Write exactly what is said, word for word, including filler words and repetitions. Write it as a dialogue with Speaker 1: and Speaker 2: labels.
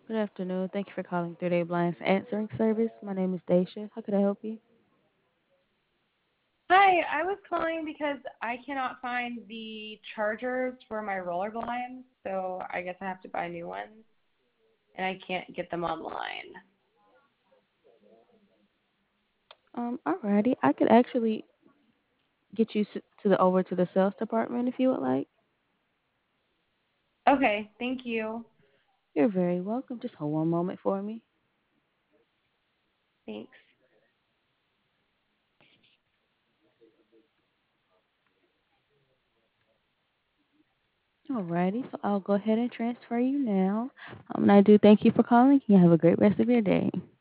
Speaker 1: Good afternoon. Thank you for calling Three Day Blinds Answering Service. My name is Daisha. How could I help you?
Speaker 2: Hi, I was calling because I cannot find the chargers for my roller blinds, so I guess I have to buy new ones, and I can't get them online.
Speaker 1: Um, alrighty. I could actually get you s- to the over to the sales department if you would like.
Speaker 2: Okay, thank you.
Speaker 1: You're very welcome. Just hold one moment for me.
Speaker 2: Thanks.
Speaker 1: Alrighty. So I'll go ahead and transfer you now. Um, and I do thank you for calling. You have a great rest of your day.